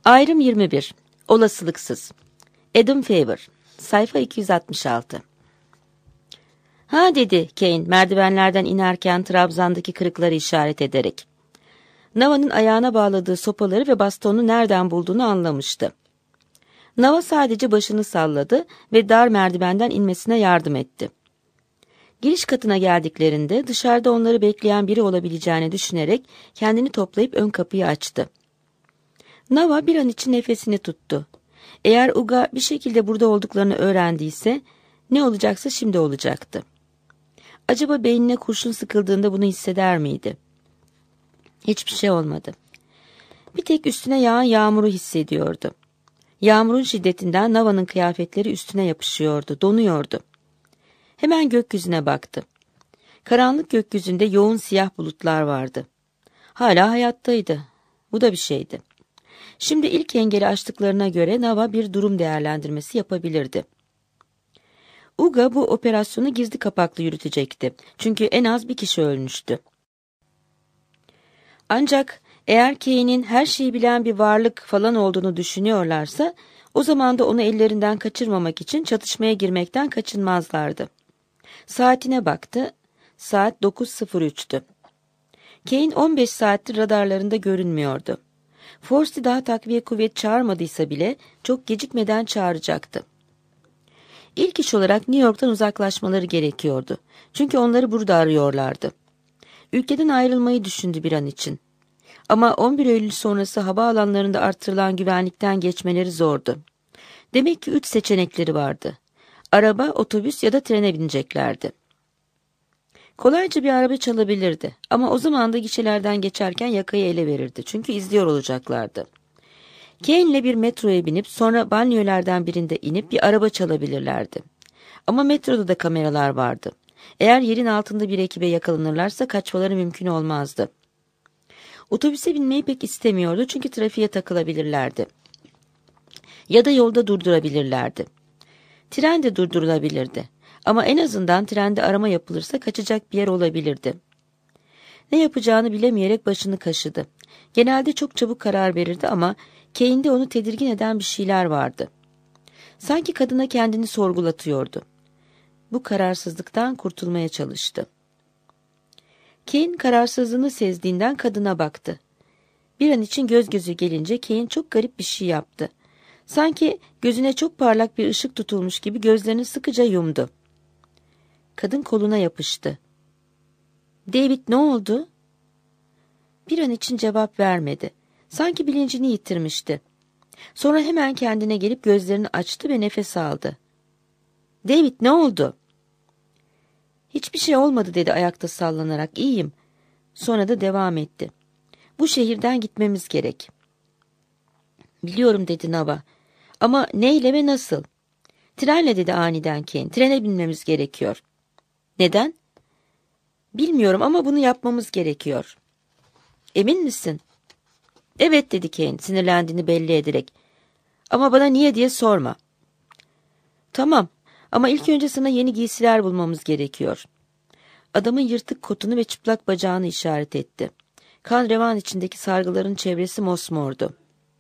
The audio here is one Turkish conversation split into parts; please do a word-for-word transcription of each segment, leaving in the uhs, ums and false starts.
Ayrım yirmi bir. Olasılıksız. Adam Favor. Sayfa iki yüz altmış altı. Ha dedi Kane merdivenlerden inerken trabzandaki kırıkları işaret ederek. Nava'nın ayağına bağladığı sopaları ve bastonu nereden bulduğunu anlamıştı. Nava sadece başını salladı ve dar merdivenden inmesine yardım etti. Giriş katına geldiklerinde dışarıda onları bekleyen biri olabileceğini düşünerek kendini toplayıp ön kapıyı açtı. Nava bir an için nefesini tuttu. Eğer Uga bir şekilde burada olduklarını öğrendiyse ne olacaksa şimdi olacaktı. Acaba beynine kurşun sıkıldığında bunu hisseder miydi? Hiçbir şey olmadı. Bir tek üstüne yağan yağmuru hissediyordu. Yağmurun şiddetinden Nava'nın kıyafetleri üstüne yapışıyordu, donuyordu. Hemen gökyüzüne baktı. Karanlık gökyüzünde yoğun siyah bulutlar vardı. Hala hayattaydı. Bu da bir şeydi. Şimdi ilk engeli aştıklarına göre Nava bir durum değerlendirmesi yapabilirdi. Uga bu operasyonu gizli kapaklı yürütecekti. Çünkü en az bir kişi ölmüştü. Ancak eğer Kane'in her şeyi bilen bir varlık falan olduğunu düşünüyorlarsa, o zaman da onu ellerinden kaçırmamak için çatışmaya girmekten kaçınmazlardı. Saatine baktı. Saat dokuz sıfır üç'tü. Kane on beş saattir radarlarında görünmüyordu. Forsti daha takviye kuvvet çağırmadıysa bile çok gecikmeden çağıracaktı. İlk iş olarak New York'tan uzaklaşmaları gerekiyordu. Çünkü onları burada arıyorlardı. Ülkeden ayrılmayı düşündü bir an için. Ama on bir Eylül sonrası havaalanlarında artırılan güvenlikten geçmeleri zordu. Demek ki üç seçenekleri vardı. Araba, otobüs ya da trene bineceklerdi. Kolayca bir araba çalabilirdi ama o zaman da gişelerden geçerken yakayı ele verirdi. Çünkü izliyor olacaklardı. Kane'le bir metroya binip sonra banliyölerden birinde inip bir araba çalabilirlerdi. Ama metroda da kameralar vardı. Eğer yerin altında bir ekibe yakalanırlarsa kaçmaları mümkün olmazdı. Otobüse binmeyi pek istemiyordu çünkü trafiğe takılabilirlerdi. Ya da yolda durdurabilirlerdi. Tren de durdurulabilirdi. Ama en azından trende arama yapılırsa kaçacak bir yer olabilirdi. Ne yapacağını bilemeyerek başını kaşıdı. Genelde çok çabuk karar verirdi ama Kane'de onu tedirgin eden bir şeyler vardı. Sanki kadına kendini sorgulatıyordu. Bu kararsızlıktan kurtulmaya çalıştı. Kane kararsızlığını sezdiğinden kadına baktı. Bir an için göz gözü gelince Kane çok garip bir şey yaptı. Sanki gözüne çok parlak bir ışık tutulmuş gibi gözlerini sıkıca yumdu. Kadın koluna yapıştı. "David, ne oldu?" Bir an için cevap vermedi. Sanki bilincini yitirmişti. Sonra hemen kendine gelip gözlerini açtı ve nefes aldı. "David, ne oldu?" "Hiçbir şey olmadı," dedi ayakta sallanarak. "İyiyim." Sonra da devam etti. "Bu şehirden gitmemiz gerek." "Biliyorum," dedi Nava. "Ama neyle ve nasıl?" "Trenle," dedi aniden Kane. "Trene binmemiz gerekiyor." "Neden?" "Bilmiyorum ama bunu yapmamız gerekiyor." "Emin misin?" "Evet," dedi Kane sinirlendiğini belli ederek. "Ama bana niye diye sorma." "Tamam ama ilk önce sana yeni giysiler bulmamız gerekiyor." Adamın yırtık kotunu ve çıplak bacağını işaret etti. Kan revan içindeki sargıların çevresi mosmordu.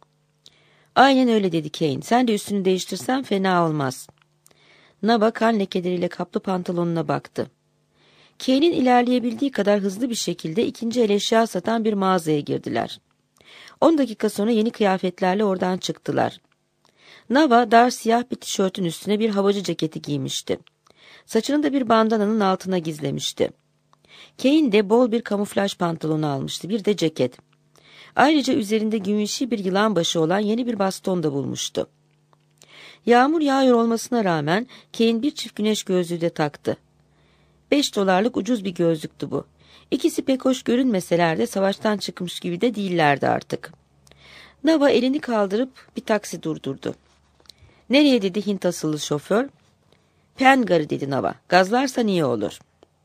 "Aynen öyle," dedi Kane. "Sen de üstünü değiştirsen fena olmaz." Nava kan lekeleriyle kaplı pantolonuna baktı. Kane'in ilerleyebildiği kadar hızlı bir şekilde ikinci el eşya satan bir mağazaya girdiler. On dakika sonra yeni kıyafetlerle oradan çıktılar. Nava dar siyah bir tişörtün üstüne bir havacı ceketi giymişti. Saçını da bir bandananın altına gizlemişti. Kane de bol bir kamuflaj pantolonu almıştı, bir de ceket. Ayrıca üzerinde gümüşü bir yılan başı olan yeni bir baston da bulmuştu. Yağmur yağıyor olmasına rağmen Kane bir çift güneş gözlüğü de taktı. Beş dolarlık ucuz bir gözlüktü bu. İkisi pek hoş görünmeseler de savaştan çıkmış gibi de değillerdi artık. Nava elini kaldırıp bir taksi durdurdu. "Nereye?" dedi Hint asıllı şoför. "Pengarı," dedi Nava. "Gazlarsan iyi olur."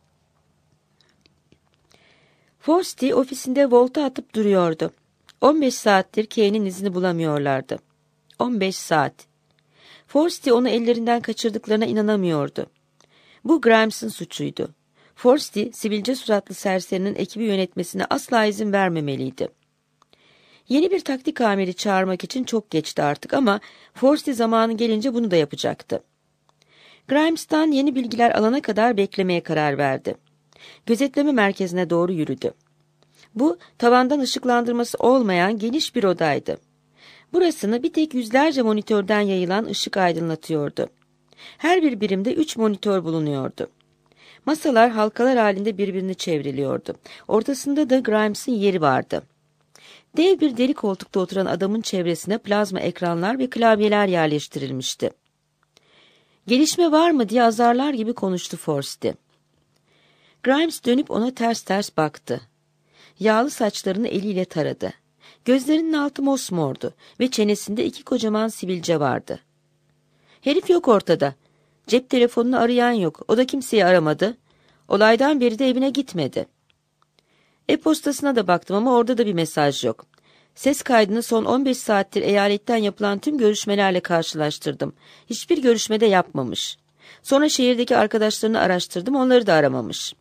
Forsti ofisinde volta atıp duruyordu. On beş saattir Kane'in izini bulamıyorlardı. On beş saat. Forsti onu ellerinden kaçırdıklarına inanamıyordu. Bu Grimes'in suçuydu. Forsti, sivilce suratlı serserinin ekibi yönetmesine asla izin vermemeliydi. Yeni bir taktik amiri çağırmak için çok geçti artık ama Forsti zamanı gelince bunu da yapacaktı. Grimes'tan yeni bilgiler alana kadar beklemeye karar verdi. Gözetleme merkezine doğru yürüdü. Bu, tavandan ışıklandırması olmayan geniş bir odaydı. Burasını bir tek yüzlerce monitörden yayılan ışık aydınlatıyordu. Her bir birimde üç monitör bulunuyordu. Masalar halkalar halinde birbirini çevriliyordu. Ortasında da Grimes'in yeri vardı. Dev bir deri koltukta oturan adamın çevresine plazma ekranlar ve klavyeler yerleştirilmişti. Gelişme var mı diye azarlar gibi konuştu Forsti. Grimes dönüp ona ters ters baktı. Yağlı saçlarını eliyle taradı. Gözlerinin altı mosmordu ve çenesinde iki kocaman sivilce vardı. Herif yok ortada. Cep telefonunu arayan yok. O da kimseyi aramadı. Olaydan beri de evine gitmedi. E-postasına da baktım ama orada da bir mesaj yok. Ses kaydını son on beş saattir eyaletten yapılan tüm görüşmelerle karşılaştırdım. Hiçbir görüşmede yapmamış. Sonra şehirdeki arkadaşlarını araştırdım, onları da aramamış.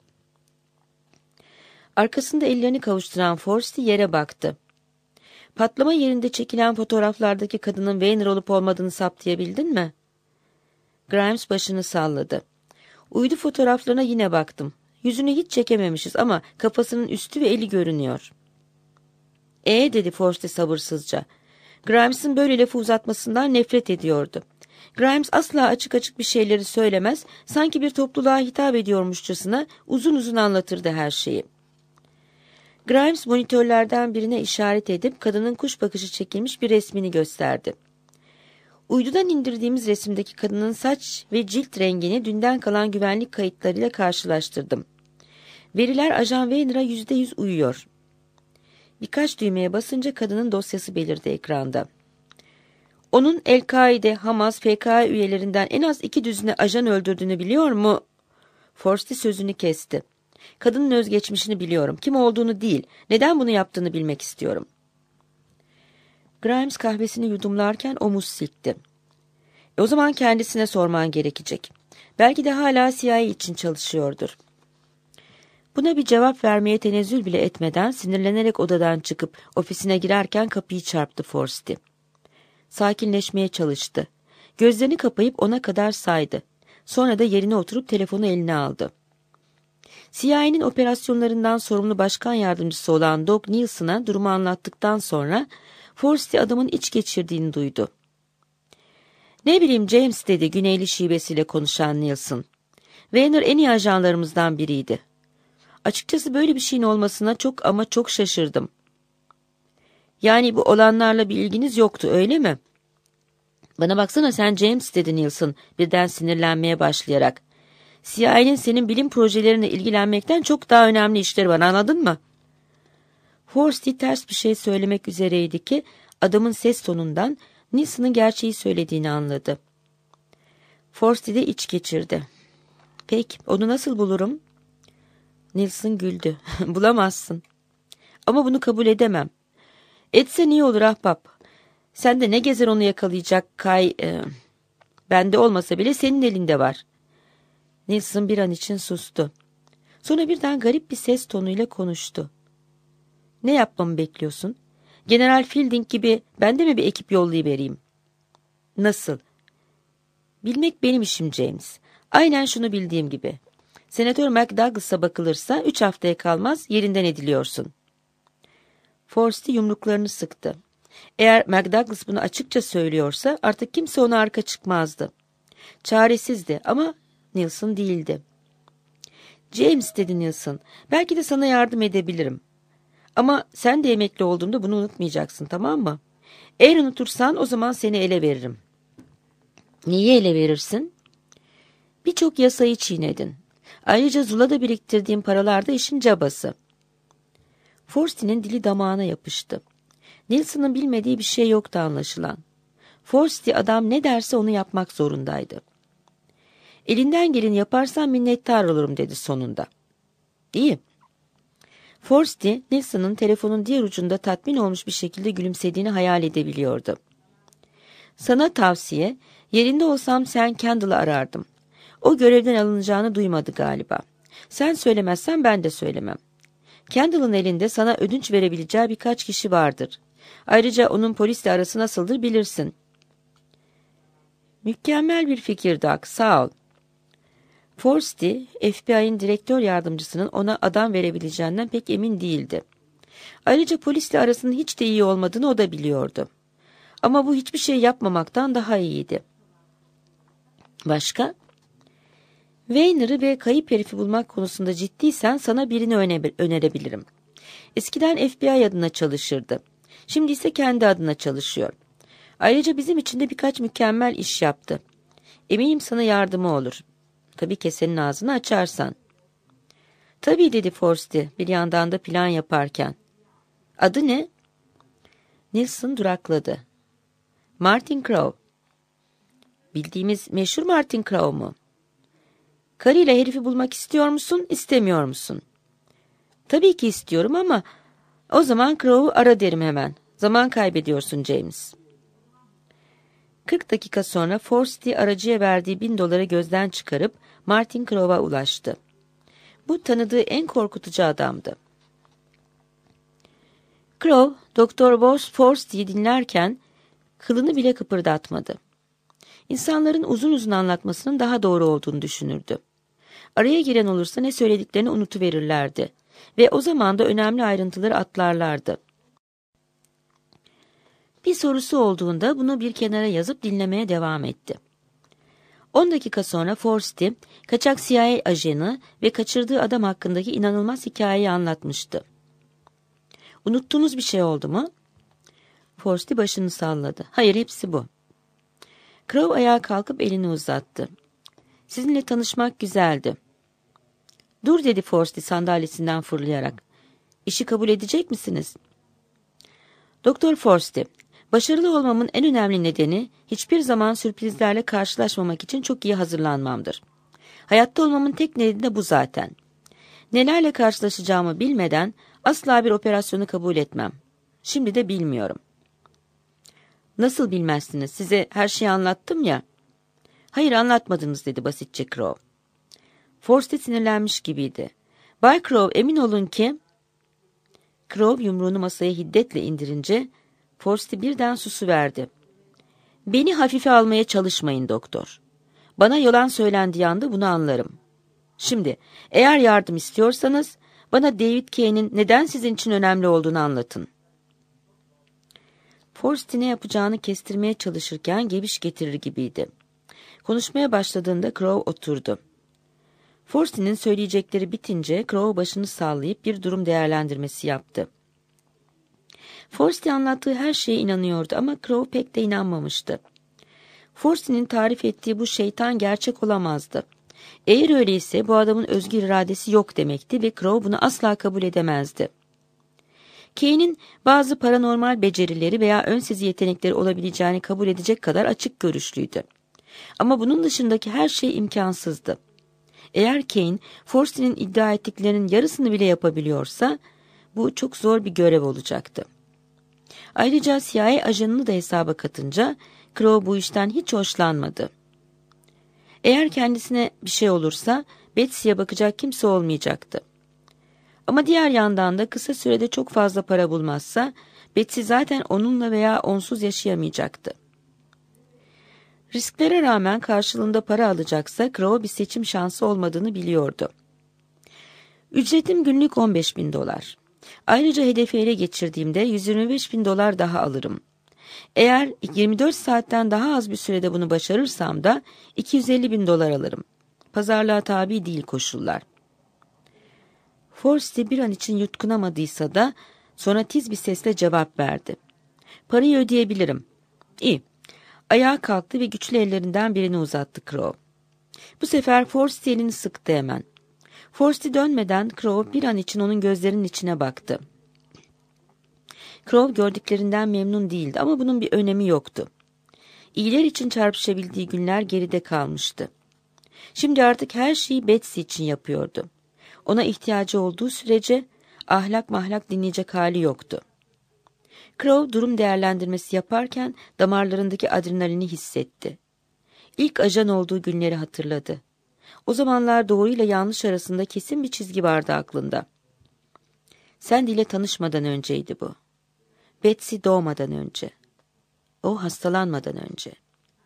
Arkasında ellerini kavuşturan Forsti yere baktı. Patlama yerinde çekilen fotoğraflardaki kadının Weiner olup olmadığını saptayabildin mi? Grimes başını salladı. Uydu fotoğraflarına yine baktım. Yüzünü hiç çekememişiz ama kafasının üstü ve eli görünüyor. Ee dedi Forsti sabırsızca. Grimes'in böyle lafı uzatmasından nefret ediyordu. Grimes asla açık açık bir şeyleri söylemez, sanki bir topluluğa hitap ediyormuşçasına uzun uzun anlatırdı her şeyi. Grimes monitörlerden birine işaret edip kadının kuş bakışı çekilmiş bir resmini gösterdi. Uydudan indirdiğimiz resimdeki kadının saç ve cilt rengini dünden kalan güvenlik kayıtlarıyla karşılaştırdım. Veriler Ajan Weiner'a yüzde yüz uyuyor. Birkaç düğmeye basınca kadının dosyası belirdi ekranda. Onun El-Kaide, Hamas, P K K üyelerinden en az iki düzine ajan öldürdüğünü biliyor mu? Forsti sözünü kesti. Kadının özgeçmişini biliyorum. Kim olduğunu değil, neden bunu yaptığını bilmek istiyorum. Grimes kahvesini yudumlarken omuz silkti. E o zaman kendisine sorman gerekecek. Belki de hala C I A için çalışıyordur. Buna bir cevap vermeye tenezzül bile etmeden sinirlenerek odadan çıkıp ofisine girerken kapıyı çarptı Forsti. Sakinleşmeye çalıştı. Gözlerini kapayıp ona kadar saydı. Sonra da yerine oturup telefonu eline aldı. C I A'nin operasyonlarından sorumlu başkan yardımcısı olan Doug Nielsen'a durumu anlattıktan sonra Forsti adamın iç geçirdiğini duydu. Ne bileyim James dedi güneyli şivesiyle konuşan Nielsen. Weiner en iyi ajanlarımızdan biriydi. Açıkçası böyle bir şeyin olmasına çok ama çok şaşırdım. Yani bu olanlarla bir ilginiz yoktu öyle mi? Bana baksana sen James dedi Nielsen birden sinirlenmeye başlayarak. C I A'nin senin bilim projelerine ilgilenmekten çok daha önemli işleri var, anladın mı? Forsti ters bir şey söylemek üzereydi ki adamın ses tonundan Nielsen'ın gerçeği söylediğini anladı. Forsti de iç geçirdi. Peki onu nasıl bulurum? Nielsen güldü. Bulamazsın. Ama bunu kabul edemem. Etsen iyi olur ahbap. Sen de ne gezer onu yakalayacak Kay... E, bende olmasa bile senin elinde var. Nielsen bir an için sustu. Sonra birden garip bir ses tonuyla konuştu. Ne yapmamı bekliyorsun? General Fielding gibi ben de mi bir ekip yollayıvereyim? Nasıl? Bilmek benim işim James. Aynen şunu bildiğim gibi. Senatör McDouglas'a bakılırsa üç haftaya kalmaz yerinden ediliyorsun. Forsti yumruklarını sıktı. Eğer McDouglas bunu açıkça söylüyorsa artık kimse ona arka çıkmazdı. Çaresizdi ama Nielsen değildi. James dedi Nielsen, belki de sana yardım edebilirim. Ama sen de emekli olduğumda bunu unutmayacaksın, tamam mı? Eğer unutursan o zaman seni ele veririm. Niye ele verirsin? Birçok yasayı çiğnedin. Ayrıca Zula'da biriktirdiğim paralar da işin cabası. Forsti'nin dili damağına yapıştı. Nielsen'ın bilmediği bir şey yoktu anlaşılan. Forsti adam ne derse onu yapmak zorundaydı. Elinden geleni yaparsan minnettar olurum dedi sonunda. İyi. Forsti, Nielsen'ın telefonun diğer ucunda tatmin olmuş bir şekilde gülümsediğini hayal edebiliyordu. Sana tavsiye, yerinde olsam sen Kendall'ı arardım. O görevden alınacağını duymadı galiba. Sen söylemezsen ben de söylemem. Kendall'ın elinde sana ödünç verebileceği birkaç kişi vardır. Ayrıca onun polisle arası nasıldır bilirsin. Mükemmel bir fikir Doug, sağ ol. Forsti, F B I'nin direktör yardımcısının ona adam verebileceğinden pek emin değildi. Ayrıca polisle arasının hiç de iyi olmadığını o da biliyordu. Ama bu hiçbir şey yapmamaktan daha iyiydi. Başka? Weiner'ı ve kayıp herifi bulmak konusunda ciddiysen sana birini öne- önerebilirim. Eskiden F B I adına çalışırdı. Şimdi ise kendi adına çalışıyor. Ayrıca bizim için de birkaç mükemmel iş yaptı. Eminim sana yardımı olur. Tabii kesenin ağzını açarsan. Tabii dedi Forsti bir yandan da plan yaparken. Adı ne? Nilsson durakladı. Martin Crowe. Bildiğimiz meşhur Martin Crowe mu? Karıyla herifi bulmak istiyor musun, istemiyor musun? Tabii ki istiyorum ama o zaman Crowe'u ara derim hemen. Zaman kaybediyorsun James. kırk dakika sonra Forsti aracıya verdiği bin doları gözden çıkarıp Martin Crowe'a ulaştı. Bu tanıdığı en korkutucu adamdı. Crowe, Doktor Forsti'yi dinlerken kılını bile kıpırdatmadı. İnsanların uzun uzun anlatmasının daha doğru olduğunu düşünürdü. Araya giren olursa ne söylediklerini unutuverirlerdi ve o zaman da önemli ayrıntıları atlarlardı. Bir sorusu olduğunda bunu bir kenara yazıp dinlemeye devam etti. On dakika sonra Forsti, kaçak C I A ajanı ve kaçırdığı adam hakkındaki inanılmaz hikayeyi anlatmıştı. Unuttuğunuz bir şey oldu mu? Forsti başını salladı. Hayır, hepsi bu. Crowe ayağa kalkıp elini uzattı. Sizinle tanışmak güzeldi. Dur dedi Forsti sandalyesinden fırlayarak. İşi kabul edecek misiniz? Doktor Forsti, başarılı olmamın en önemli nedeni hiçbir zaman sürprizlerle karşılaşmamak için çok iyi hazırlanmamdır. Hayatta olmamın tek nedeni de bu zaten. Nelerle karşılaşacağımı bilmeden asla bir operasyonu kabul etmem. Şimdi de bilmiyorum. Nasıl bilmezsiniz? Size her şeyi anlattım ya. Hayır, anlatmadınız dedi basitçe Crowe. Forsti sinirlenmiş gibiydi. Bay Crowe, emin olun ki... Crowe yumruğunu masaya hiddetle indirince Forsti birden susuverdi. Beni hafife almaya çalışmayın doktor. Bana yalan söylendiği anda bunu anlarım. Şimdi eğer yardım istiyorsanız bana David Kane'in neden sizin için önemli olduğunu anlatın. Forsti ne yapacağını kestirmeye çalışırken geviş getirir gibiydi. Konuşmaya başladığında Crowe oturdu. Forsti'nin söyleyecekleri bitince Crowe başını sallayıp bir durum değerlendirmesi yaptı. Forsti anlattığı her şeye inanıyordu ama Crowe pek de inanmamıştı. Forsti'nin tarif ettiği bu şeytan gerçek olamazdı. Eğer öyleyse bu adamın özgür iradesi yok demekti ve Crowe bunu asla kabul edemezdi. Kane'in bazı paranormal becerileri veya önsezi yetenekleri olabileceğini kabul edecek kadar açık görüşlüydü. Ama bunun dışındaki her şey imkansızdı. Eğer Kane, Forsti'nin iddia ettiklerinin yarısını bile yapabiliyorsa, bu çok zor bir görev olacaktı. Ayrıca C I A ajanını da hesaba katınca, Crowe bu işten hiç hoşlanmadı. Eğer kendisine bir şey olursa, Betsy'ye bakacak kimse olmayacaktı. Ama diğer yandan da kısa sürede çok fazla para bulmazsa, Betsy zaten onunla veya onsuz yaşayamayacaktı. Risklere rağmen karşılığında para alacaksa Crowe bir seçim şansı olmadığını biliyordu. Ücretim günlük on beş bin dolar. Ayrıca hedefi ele geçirdiğimde yüz yirmi beş bin dolar daha alırım. Eğer yirmi dört saatten daha az bir sürede bunu başarırsam da iki yüz elli bin dolar alırım. Pazarlığa tabi değil koşullar. Forsti bir an için yutkunamadıysa da sonra tiz bir sesle cevap verdi. Parayı ödeyebilirim. İyi. Ayağa kalktı ve güçlü ellerinden birini uzattı Crowe. Bu sefer Forsti elini sıktı hemen. Forsti dönmeden Crowe bir an için onun gözlerinin içine baktı. Crowe gördüklerinden memnun değildi ama bunun bir önemi yoktu. İyiler için çarpışabildiği günler geride kalmıştı. Şimdi artık her şeyi Betsy için yapıyordu. Ona ihtiyacı olduğu sürece ahlak mahlak dinleyecek hali yoktu. Crowe durum değerlendirmesi yaparken damarlarındaki adrenalini hissetti. İlk ajan olduğu günleri hatırladı. O zamanlar doğru ile yanlış arasında kesin bir çizgi vardı aklında. Sandy ile tanışmadan önceydi bu. Betsy doğmadan önce. O hastalanmadan önce.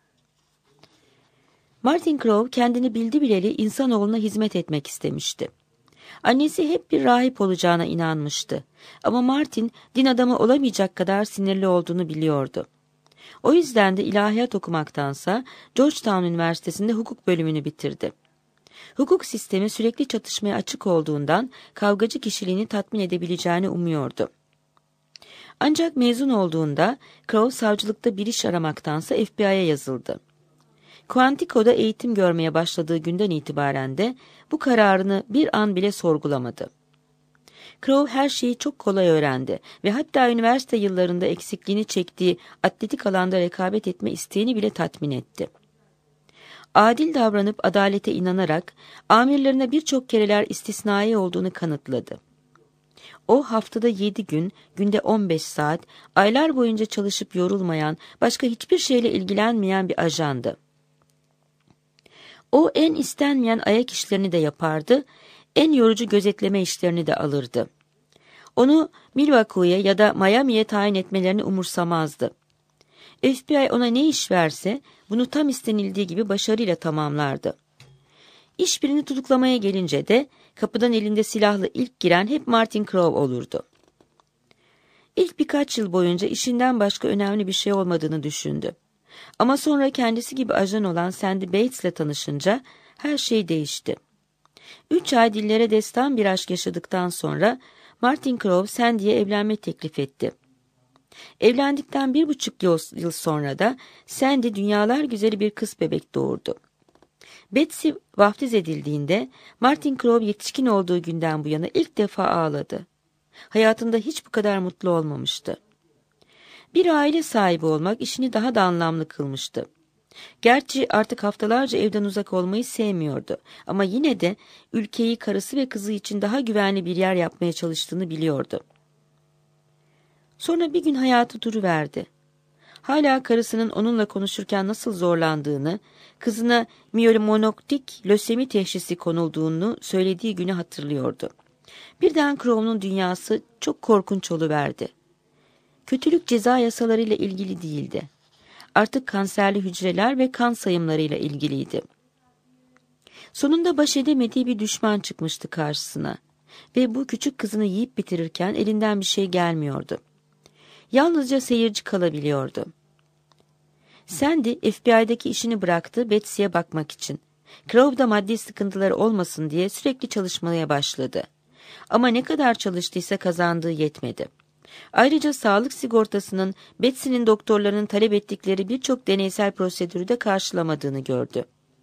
Martin Crowe kendini bildi bileli insanoğluna hizmet etmek istemişti. Annesi hep bir rahip olacağına inanmıştı. Ama Martin din adamı olamayacak kadar sinirli olduğunu biliyordu. O yüzden de ilahiyat okumaktansa Georgetown Üniversitesi'nde hukuk bölümünü bitirdi. Hukuk sistemi sürekli çatışmaya açık olduğundan kavgacı kişiliğini tatmin edebileceğini umuyordu. Ancak mezun olduğunda Crowe savcılıkta bir iş aramaktansa F B I'ye yazıldı. Quantico'da eğitim görmeye başladığı günden itibaren de bu kararını bir an bile sorgulamadı. Crowe her şeyi çok kolay öğrendi ve hatta üniversite yıllarında eksikliğini çektiği atletik alanda rekabet etme isteğini bile tatmin etti. Adil davranıp adalete inanarak amirlerine birçok kereler istisnai olduğunu kanıtladı. O haftada yedi gün, günde on beş saat, aylar boyunca çalışıp yorulmayan, başka hiçbir şeyle ilgilenmeyen bir ajandı. O en istenmeyen ayak işlerini de yapardı, en yorucu gözetleme işlerini de alırdı. Onu Milwaukee'ye ya da Miami'ye tayin etmelerini umursamazdı. F B I ona ne iş verse bunu tam istenildiği gibi başarıyla tamamlardı. İş birini tutuklamaya gelince de kapıdan elinde silahla ilk giren hep Martin Crowe olurdu. İlk birkaç yıl boyunca işinden başka önemli bir şey olmadığını düşündü. Ama sonra kendisi gibi ajan olan Sandy Bates'le tanışınca her şey değişti. Üç ay dillere destan bir aşk yaşadıktan sonra Martin Crowe Sandy'ye evlenme teklif etti. Evlendikten bir buçuk yıl sonra da Sandy dünyalar güzeli bir kız bebek doğurdu. Betsy vaftiz edildiğinde Martin Crowe yetişkin olduğu günden bu yana ilk defa ağladı. Hayatında hiç bu kadar mutlu olmamıştı. Bir aile sahibi olmak işini daha da anlamlı kılmıştı. Gerçi artık haftalarca evden uzak olmayı sevmiyordu ama yine de ülkeyi karısı ve kızı için daha güvenli bir yer yapmaya çalıştığını biliyordu. Sonra bir gün hayatı duruverdi. Hala karısının onunla konuşurken nasıl zorlandığını, kızına miyelomonoktik lösemi teşhisi konulduğunu söylediği günü hatırlıyordu. Birden Crowe'nun dünyası çok korkunç oluverdi. Kötülük ceza yasalarıyla ilgili değildi. Artık kanserli hücreler ve kan sayımlarıyla ilgiliydi. Sonunda baş edemediği bir düşman çıkmıştı karşısına ve bu küçük kızını yiyip bitirirken elinden bir şey gelmiyordu. Yalnızca seyirci kalabiliyordu. Sandy F B I'deki işini bıraktı Betsy'ye bakmak için. Crowe'da maddi sıkıntıları olmasın diye sürekli çalışmaya başladı. Ama ne kadar çalıştıysa kazandığı yetmedi. Ayrıca sağlık sigortasının Betsy'nin doktorlarının talep ettikleri birçok deneysel prosedürü de karşılamadığını gördü.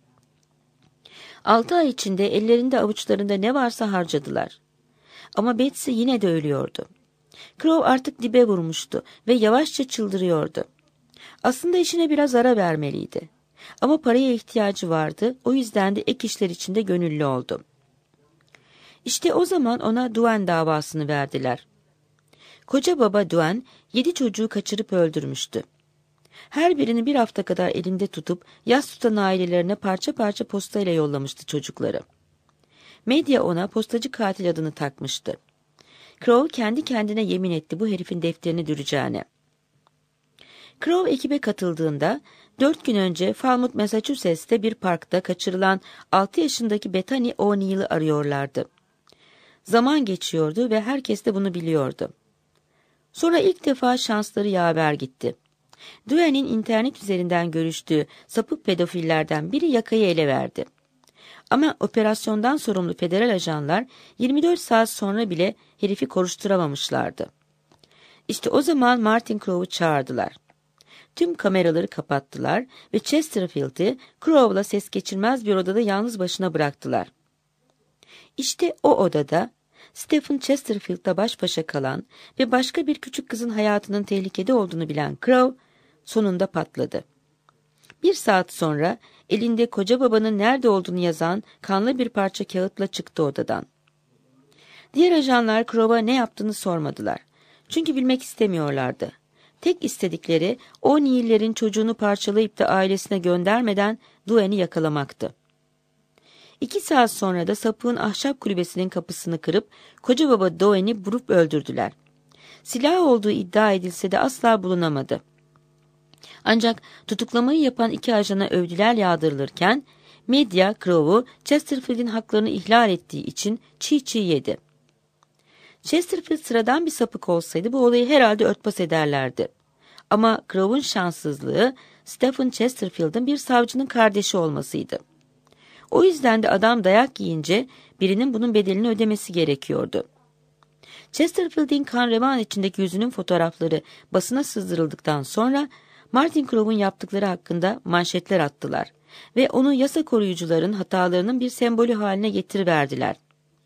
Altı ay içinde ellerinde avuçlarında ne varsa harcadılar. Ama Betsy yine de ölüyordu. Crowe artık dibe vurmuştu ve yavaşça çıldırıyordu. Aslında işine biraz ara vermeliydi. Ama paraya ihtiyacı vardı, o yüzden de ek işler içinde gönüllü oldu. İşte o zaman ona Duane davasını verdiler. Koca baba Duane, yedi çocuğu kaçırıp öldürmüştü. Her birini bir hafta kadar elinde tutup yas tutan ailelerine parça parça postayla yollamıştı çocukları. Medya ona postacı katil adını takmıştı. Crowe kendi kendine yemin etti bu herifin defterini düreceğine. Crowe ekibe katıldığında dört gün önce Falmouth, Massachusetts'te bir parkta kaçırılan altı yaşındaki Bethany O'Neill'i arıyorlardı. Zaman geçiyordu ve herkes de bunu biliyordu. Sonra ilk defa şansları yaver gitti. Duane'in internet üzerinden görüştüğü sapık pedofillerden biri yakayı ele verdi. Ama operasyondan sorumlu federal ajanlar yirmi dört saat sonra bile herifi konuşturamamışlardı. İşte o zaman Martin Crowe'u çağırdılar. Tüm kameraları kapattılar ve Chesterfield'i Crowe'la ses geçirmez bir odada yalnız başına bıraktılar. İşte o odada Stephen Chesterfield'la baş başa kalan ve başka bir küçük kızın hayatının tehlikede olduğunu bilen Crowe sonunda patladı. Bir saat sonra elinde koca babanın nerede olduğunu yazan kanlı bir parça kağıtla çıktı odadan. Diğer ajanlar Crowe'a ne yaptığını sormadılar. Çünkü bilmek istemiyorlardı. Tek istedikleri O'Neill'lerin çocuğunu parçalayıp da ailesine göndermeden Duane'i yakalamaktı. İki saat sonra da sapığın ahşap kulübesinin kapısını kırıp koca baba Duane'i vurup öldürdüler. Silah olduğu iddia edilse de asla bulunamadı. Ancak tutuklamayı yapan iki ajana övgüler yağdırılırken, medya Crowe'u Chesterfield'in haklarını ihlal ettiği için çiğ çiğ yedi. Chesterfield sıradan bir sapık olsaydı bu olayı herhalde örtbas ederlerdi. Ama Crowe'un şanssızlığı Stephen Chesterfield'ın bir savcının kardeşi olmasıydı. O yüzden de adam dayak yiyince birinin bunun bedelini ödemesi gerekiyordu. Chesterfield'in kan revan içindeki yüzünün fotoğrafları basına sızdırıldıktan sonra Martin Crowe'un yaptıkları hakkında manşetler attılar ve onu yasa koruyucuların hatalarının bir sembolü haline getiriverdiler.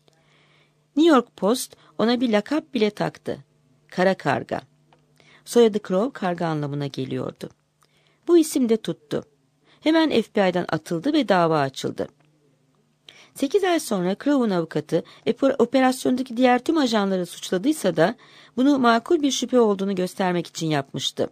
New York Post ona bir lakap bile taktı. Kara Karga. Soyadı Crowe karga anlamına geliyordu. Bu isim de tuttu. Hemen F B I'dan atıldı ve dava açıldı. Sekiz ay sonra Crowe'un avukatı operasyondaki diğer tüm ajanları suçladıysa da bunu makul bir şüphe olduğunu göstermek için yapmıştı.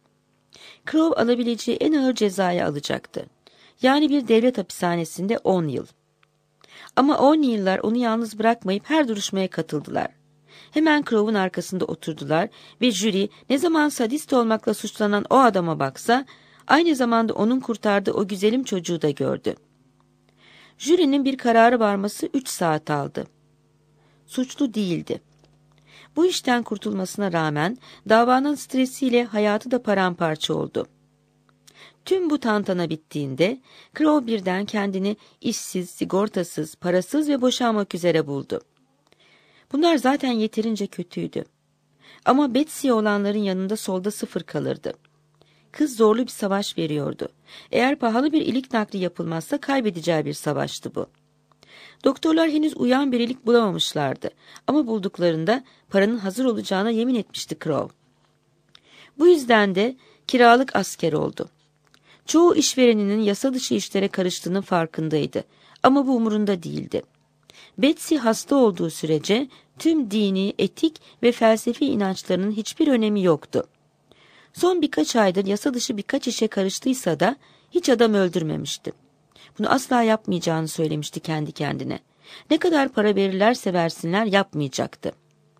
Crowe alabileceği en ağır cezayı alacaktı. Yani bir devlet hapishanesinde on yıl. Ama on yıllar onu yalnız bırakmayıp her duruşmaya katıldılar. Hemen Crowe'un arkasında oturdular ve jüri ne zaman sadist olmakla suçlanan o adama baksa, aynı zamanda onun kurtardığı o güzelim çocuğu da gördü. Jürinin bir kararı varması üç saat aldı. Suçlu değildi. Bu işten kurtulmasına rağmen davanın stresiyle hayatı da paramparça oldu. Tüm bu tantana bittiğinde Crowe birden kendini işsiz, sigortasız, parasız ve boşanmak üzere buldu. Bunlar zaten yeterince kötüydü. Ama Betsy'ye olanların yanında solda sıfır kalırdı. Kız zorlu bir savaş veriyordu. Eğer pahalı bir ilik nakli yapılmazsa kaybedeceği bir savaştı bu. Doktorlar henüz uyan bir ilik bulamamışlardı ama bulduklarında paranın hazır olacağına yemin etmişti Crowe. Bu yüzden de kiralık asker oldu. Çoğu işvereninin yasa dışı işlere karıştığının farkındaydı ama bu umurunda değildi. Betsy hasta olduğu sürece tüm dini, etik ve felsefi inançlarının hiçbir önemi yoktu. Son birkaç aydır yasa dışı birkaç işe karıştıysa da hiç adam öldürmemişti. Bunu asla yapmayacağını söylemişti kendi kendine. Ne kadar para verirlerse versinler yapmayacaktı.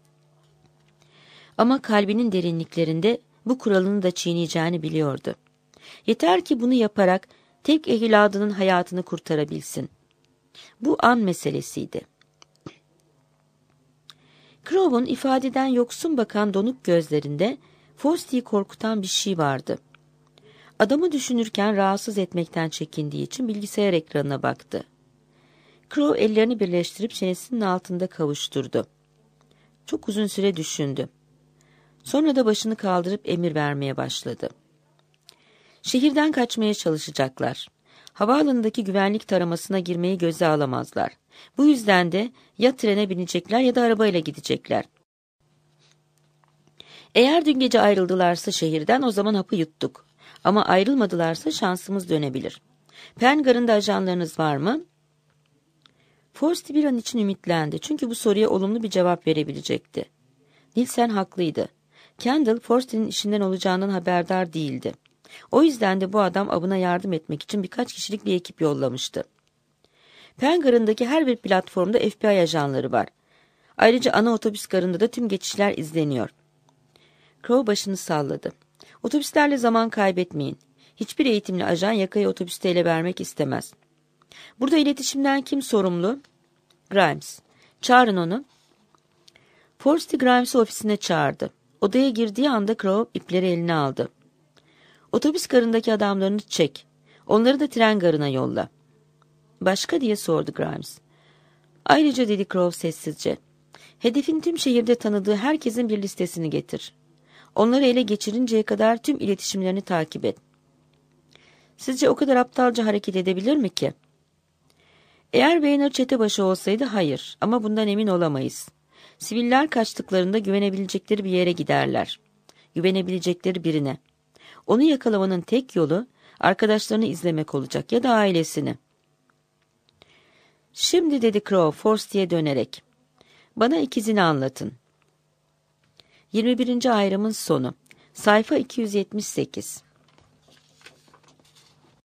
Ama kalbinin derinliklerinde bu kuralını da çiğneyeceğini biliyordu. Yeter ki bunu yaparak tek evladının hayatını kurtarabilsin. Bu an meselesiydi. Crowe'un ifadeden yoksun bakan donuk gözlerinde Forsty'yi korkutan bir şey vardı. Adamı düşünürken rahatsız etmekten çekindiği için bilgisayar ekranına baktı. Crowe ellerini birleştirip çenesinin altında kavuşturdu. Çok uzun süre düşündü. Sonra da başını kaldırıp emir vermeye başladı. Şehirden kaçmaya çalışacaklar. Havaalanındaki güvenlik taramasına girmeyi göze alamazlar. Bu yüzden de ya trene binecekler ya da arabayla gidecekler. Eğer dün gece ayrıldılarsa şehirden o zaman hapı yuttuk. Ama ayrılmadılarsa şansımız dönebilir. Pen Garı'nda ajanlarınız var mı? Forsty bir an için ümitlendi çünkü bu soruya olumlu bir cevap verebilecekti. Nielsen haklıydı. Kendall, Forsty'nin işinden olacağından haberdar değildi. O yüzden de bu adam avına yardım etmek için birkaç kişilik bir ekip yollamıştı. Pen Garı'ndaki her bir platformda F B I ajanları var. Ayrıca ana otobüs garında da tüm geçişler izleniyor. Crowe başını salladı. Otobüslerle zaman kaybetmeyin. Hiçbir eğitimli ajan yakayı otobüste ele vermek istemez. Burada iletişimden kim sorumlu? Grimes. Çağırın onu. Forsty Grimes'i ofisine çağırdı. Odaya girdiği anda Crowe ipleri eline aldı. Otobüs garındaki adamlarını çek. Onları da tren garına yolla. Başka diye sordu Grimes. Ayrıca dedi Crowe sessizce. Hedefin tüm şehirde tanıdığı herkesin bir listesini getir. Onları ele geçirinceye kadar tüm iletişimlerini takip et. Sizce o kadar aptalca hareket edebilir mi ki? Eğer Weiner çetebaşı olsaydı hayır ama bundan emin olamayız. Siviller kaçtıklarında güvenebilecekleri bir yere giderler. Güvenebilecekleri birine. Onu yakalamanın tek yolu arkadaşlarını izlemek olacak ya da ailesini. Şimdi dedi Crowe Forsty'ye dönerek. Bana ikizini anlatın. yirmi birinci ayrımın sonu. Sayfa iki yüz yetmiş sekiz.